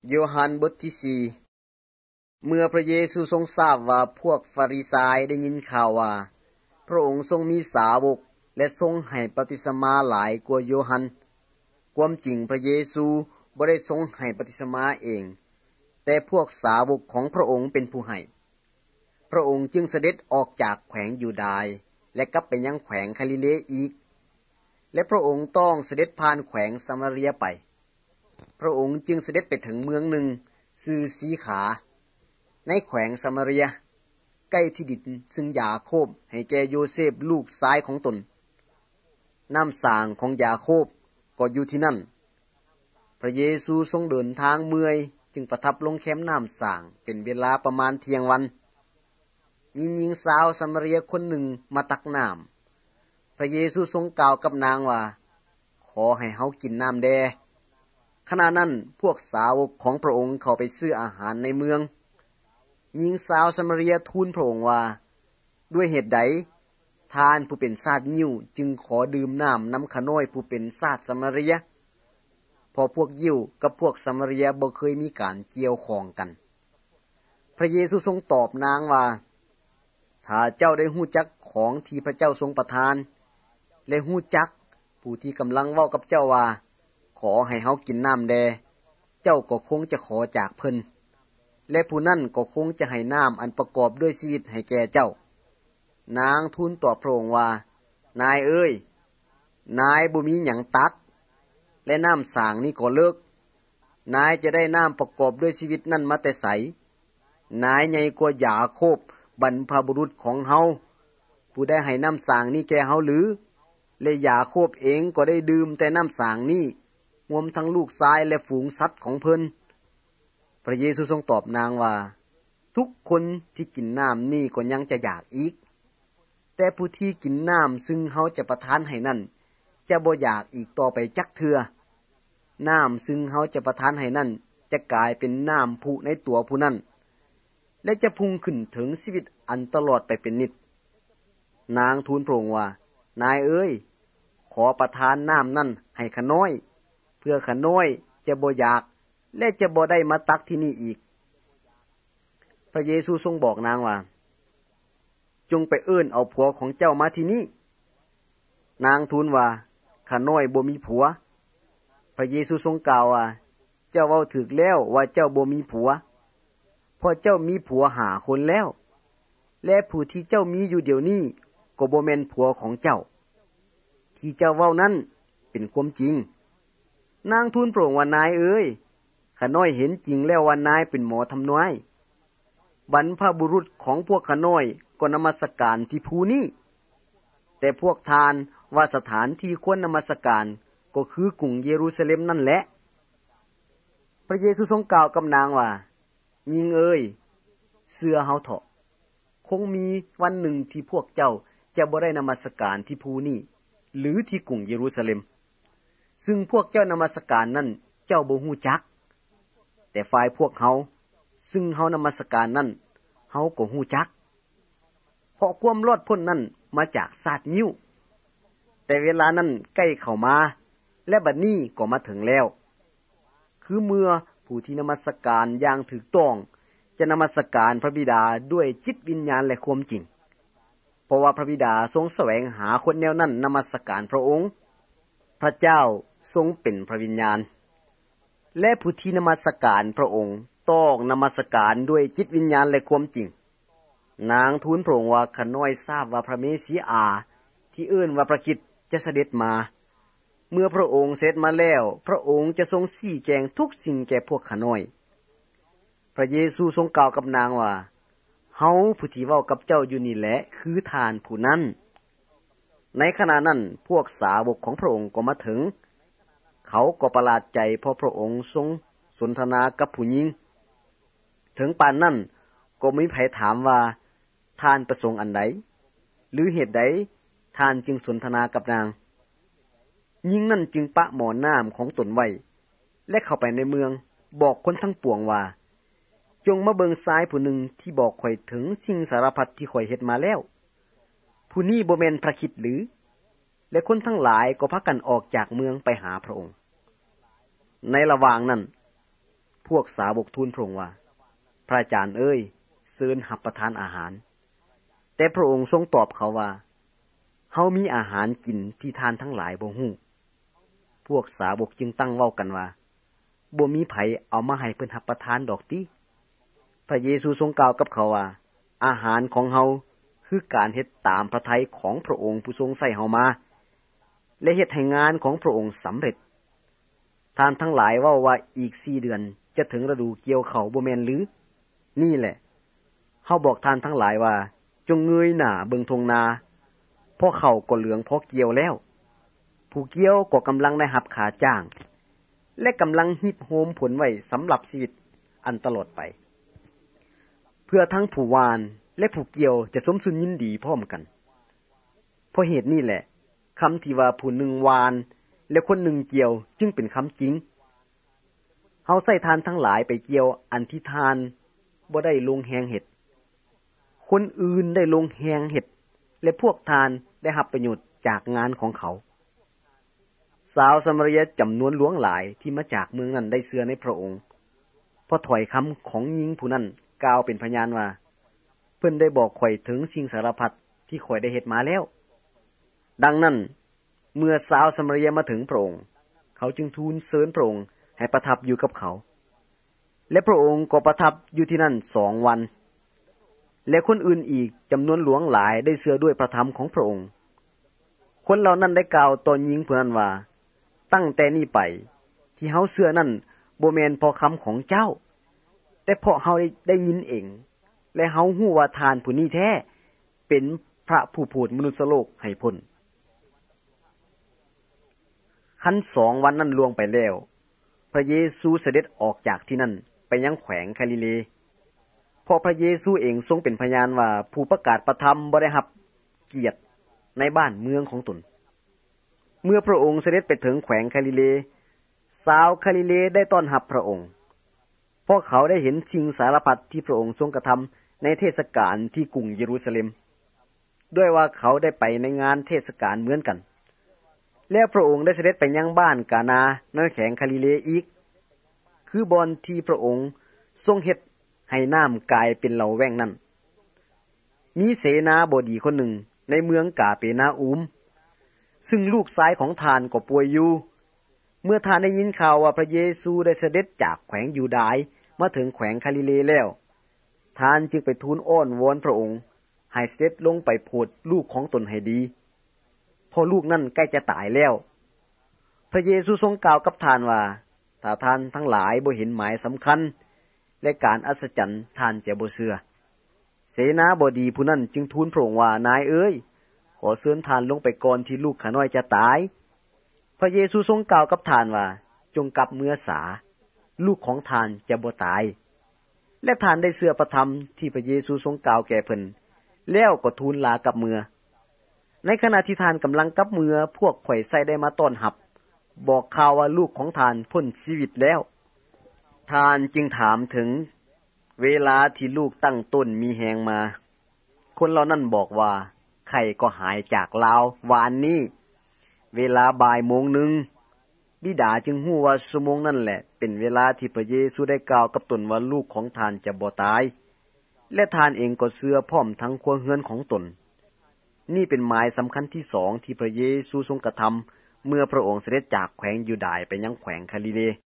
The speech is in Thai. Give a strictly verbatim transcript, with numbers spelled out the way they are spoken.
โยฮันบทที่สี่เมื่อพระเยซูทรงทราบว่าพวกฟาริสายได้ยินข่าวว่าพระองค์ทรงมีสาวกและทรงให้บติศมาหลายกว่าโยฮันความจริงพระเยซูบ่ได้ทรงให้บติศมาเองแต่พวกสาวกของพระองค์เป็นผู้ให้พระองค์จึงเสด็จออกจากแขวงยูดาห์และกลับไปยังแขวงกาลิเลอีกและพระองค์ต้องเสด็จผ่านแขวงซามาเรียไปพระองค์จึงเสด็จไปถึงเมืองหนึ่งชื่อสีขาในแขวงซามาเรียใกล้ที่ดินซึ่งยาโคบให้แก่โยเซฟลูกชายของตนน้ำสางของยาโคบก็อยู่ที่นั่นพระเยซูทรงเดินทางเมื่อยจึงประทับลงแคมป์น้ำสางเป็นเวลาประมาณเที่ยงวันมีหญิงสาวซามาเรียคนหนึ่งมาตักน้ำพระเยซูทรงกล่าวกับนางว่าขอให้เฮากินน้ำแดขณะนั้นพวกสาวกของพระองค์เข้าไปซื้ออาหารในเมืองหญิงสาวซามาเรียทูลพระองค์ว่าด้วยเหตุใดท่านผู้เป็นชาติยิวจึงขอดื่มน้ำนำขน้อยผู้เป็นชาติซามาเรียพอพวกยิวกับพวกซามาเรียบ่เคยมีการเกี่ยวข้องกันพระเยซูทรงตอบนางว่าถ้าเจ้าได้ฮู้จักของที่พระเจ้าทรงประทานและฮู้จักผู้ที่กำลังเว้ากับเจ้าว่าขอให้เฮากินน้ำแดเจ้าก็คงจะขอจากเพิ่นและผู้นั้นก็คงจะให้น้ำอันประกอบด้วยชีวิตให้แก่เจ้านางทูลตอบพระองค์ว่านายเอ้ยนายบ่มีหยังตักและน้ำสางนี้ก็เลิกนายจะได้น้ำประกอบด้วยชีวิตนั่นมาแต่ไสนายใหญ่กว่ายาโคบบรรพบุรุษของเฮาผู้ได้ให้น้ำสางนี้แก่เฮาหรือและยาโคบเองก็ได้ดื่มแต่น้ำสางนี้รวมทั้งลูกชายและฝูงสัตว์ของเพิ่นพระเยซูทรงตอบนางว่าทุกคนที่กินน้ำนี่ก็ยังจะอยากอีกแต่ผู้ที่กินน้ำซึ่งเฮาจะประทานให้นั่นจะบ่อยากอีกต่อไปจักเทื่อน้ำซึ่งเฮาจะประทานให้นั่นจะกลายเป็นน้ำพุในตัวผู้นั้นและจะพุ่งขึ้นถึงชีวิตอันตลอดไปเป็นนิจนางทูลพระองค์ว่านายเอ้ยขอประทานน้ำนั่นให้ข้าน้อยเพื่อข้าน้อยจะบ่อยากและจะบ่ได้มาตักที่นี่อีกพระเยซูทรงบอกนางว่าจงไปเอิ้นเอาผัวของเจ้ามาที่นี่นางทูลว่าข้าน้อยบ่มีผัวพระเยซูทรงกล่าวว่าเจ้าเว้าถูกแล้วว่าเจ้าบ่มีผัวเพราะเจ้ามีผัวหาคนแล้วและผู้ที่เจ้ามีอยู่เดี๋ยวนี้ก็บ่แม่นผัวของเจ้าที่เจ้าเว้านั้นเป็นความจริงนางทูลพระองค์ว่านายเอ้ยข้าน้อยเห็นจริงแล้วว่านายเป็นหมอทำนายบรรพบุรุษของพวกข้าน้อยก็นมัสการที่ภูนี้แต่พวกทานว่าสถานที่ควรนมัสการก็คือกรุงเยรูซาเล็มนั่นแหละพระเยซูทรงกล่าวกับนางว่าหญิงเอ้ยเชื่อเฮาเถาะคงมีวันหนึ่งที่พวกเจ้าจะบ่ได้นมัสการที่ภูนี้หรือที่กรุงเยรูซาเล็มซึ่งพวกเจ้านมัสการนั้นเจ้าบ่ฮู้จักแต่ฝ่ายพวกเฮาซึ่งเฮานมัสการนั้นเฮาก็ฮู้จักเพราะความรอดพ้นนั้นมาจากชาติยิวแต่เวลานั้นใกล้เข้ามาและบัดนี้ก็มาถึงแล้วคือเมื่อผู้ที่นมัสการอย่างถูกต้องจะนมัสการพระบิดาด้วยจิตวิญญาณและความจริงเพราะว่าพระบิดาทรงแสวงหาคนแนวนั้นนมัสการพระองค์พระเจ้าทรงเป็นพระวิญญาณและผู้ที่นมัสการพระองค์ต้องนมัสการด้วยจิตวิญญาณและความจริงนางทูลพระองค์ว่าข้าน้อยทราบว่าพระเมสสิอาที่เอิ้นว่าพระคริสต์จะเสด็จมาเมื่อพระองค์เสด็จมาแล้วพระองค์จะทรงชี้แจงทุกสิ่งแก่พวกข้าน้อยพระเยซูทรงกล่าวกับนางว่าเฮาผู้ที่เว้ากับเจ้าอยู่นี่แหละคือทานผู้นั้นในขณะนั้นพวกสาวกของพระองค์ก็มาถึงเขาก็ประหลาดใจเพราะพระองค์ทรงสนทนากับผู้หญิงถึงปานนั้นก็ไม่มีไผถามว่าท่านประสงค์อันใดหรือเหตุใดท่านจึงสนทนากับนางหญิงนั้นจึงปะหมอนน้ำของตนไว้และเข้าไปในเมืองบอกคนทั้งปวงว่าจงมาเบิ่งชายผู้หนึ่งที่บอกข่อยถึงสิ่งสารพัดที่ข่อยเฮ็ดมาแล้วผู้นี้บ่แม่นพระคริสต์หรือและคนทั้งหลายก็พากันออกจากเมืองไปหาพระองค์ในระหว่างนั้นพวกสาวกทูลพระองค์ว่าพระอาจารย์เอ้ยเชิญรับประทานอาหารแต่พระองค์ทรงตอบเขาว่าเฮามีอาหารกินที่ทานทั้งหลายบ่ฮู้พวกสาวกจึงตั้งเว้ากันว่าบ่มีไผเอามาให้เพิ่นรับประทานดอกติพระเยซูทรงกล่าวกับเขาว่าอาหารของเฮาคือการเฮ็ดตามพระทัยของพระองค์ผู้ทรงใส่เฮามาและเฮ็ดให้งานของพระองค์สำเร็จท่านทั้งหลายเว้าว่าอีกสี่เดือนจะถึงฤดูเกี่ยวข้าวบ่แม่นหรือนี่แหละเฮาบอกท่านทั้งหลายว่าจงเงยหน้าเบิ่งทงนาเพราะข้าวก็เหลืองพอเกี่ยวแล้วผู้เกี่ยวก็กำลังได้รับค่าจ้างและกำลังฮิบโฮมผลไว้สำหรับชีวิตอันตลอดไปเพื่อทั้งผู้วานและผู้เกี่ยวจะสมสุนยินดีพร้อมกันเพราะเหตุนี้แหละคำที่ว่าผู้หนึ่งวานและคนหนึ่งเกี่ยวจึงเป็นคำจริงเฮาใส่ทานทั้งหลายไปเกี่ยวอันที่ทานบ่ได้ลงแหงเห็ดคนอื่นได้ลงแหงเห็ดและพวกทานได้รับประโยชน์จากงานของเขาสาวสมาเรียจำนวนหลวงหลายที่มาจากเมืองนั้นได้เชื่อในพระองค์เพราะถ้อยคำของหญิงผู้นั้นกล่าวเป็นพยานว่าเพิ่นได้บอกข่อยถึงสิ่งสารพัดที่ข่อยได้เฮ็ดมาแล้วดังนั้นเมื่อสาวสมาเรียมาถึงพระองค์เขาจึงทูลเชิญพระองค์ให้ประทับอยู่กับเขาและพระองค์ก็ประทับอยู่ที่นั่นสองวันและคนอื่นอีกจำนวนหลวงหลายได้เชื่อด้วยพระธรรมของพระองค์คนเหล่านั้นได้กล่าวต่อหญิงผู้นั้นว่าตั้งแต่นี้ไปที่เฮาเชื่อนั้นบ่แม่นเพราะคำของเจ้าแต่เพราะเฮาได้ได้ยินเองและเฮาฮู้ว่าทานผู้นี้แท้เป็นพระผู้พูดมนุษย์โลกให้พ้นคันสองวันนั้นล่วงไปแล้วพระเยซูเสด็จออกจากที่นั่นไปยังแขวงกาลิเลเพราะพระเยซูเองทรงเป็นพยานว่าผู้ประกาศพระธรรมบ่ได้รับเกียรติในบ้านเมืองของตนเมื่อพระองค์เสด็จไปถึงแขวงกาลิเลชาวกาลิเลได้ต้อนรับพระองค์เพราะเขาได้เห็นสิ่งสารพัดที่พระองค์ทรงกระทำในเทศกาลที่กรุงเยรูซาเล็มด้วยว่าเขาได้ไปในงานเทศกาลเหมือนกันแล้วพระองค์ได้เสด็จไปยังบ้านกานาในแขวงกาลิเลอีกคือบ่อนที่พระองค์ทรงเฮ็ดให้น้ำกลายเป็นเหลาแว่งนั้นมีเสนาบดีคนหนึ่งในเมืองกาเปนาอูมซึ่งลูกชายของทานก็ป่วยอยู่เมื่อทานได้ยินข่าวว่าพระเยซูได้เสด็จจากแขวงยูดาห์มาถึงแขวงกาลิเลแล้วทานจึงไปทูลอ้อนวอนพระองค์ให้เสด็จลงไปโปรดลูกของตนให้ดีเพราะลูกนั้นใกล้จะตายแล้วพระเยซูทรงกล่าวกับทานว่าถ้าท่านทั้งหลายบ่เห็นหมายสำคัญและการอัศจรรย์ท่านจะบ่เชื่อเสนาบดีผู้นั้นจึงทูลพระองค์ว่านายเอ้ยขอเชิญทานลงไปก่อนที่ลูกข้าน้อยจะตายพระเยซูทรงกล่าวกับทานว่าจงกลับเมืองสาลูกของทานจะบ่ตายและทานได้เชื่อพระธรรมที่พระเยซูทรงกล่าวแก่เพิ่นแล้วก็ทูลลากลับเมืองในขณะที่ทานกำลังกลับเมืองพวกข่อยใส่ได้มาต้อนรับบอกข่าวว่าลูกของทานพ้นชีวิตแล้วทานจึงถามถึงเวลาที่ลูกตั้งต้นมีแหงมาคนเหล่านั้นบอกว่าไข้ก็หายจากลาววานนี้เวลาบ่ายโมงหนึ่งบิดาจึงฮู้ว่าชั่วโมงนั้นแหละเป็นเวลาที่พระเยซูได้กล่าวกับตนว่าลูกของทานจะบ่ตายและทานเองก็เชื่อพร้อมทั้งครัวเรือนของตนนี่เป็นหมายสำคัญที่สองที่พระเยซูทรงกระทำเมื่อพระองค์เสด็จจากแขวงยูดาห์ไปยังแขวงกาลิเล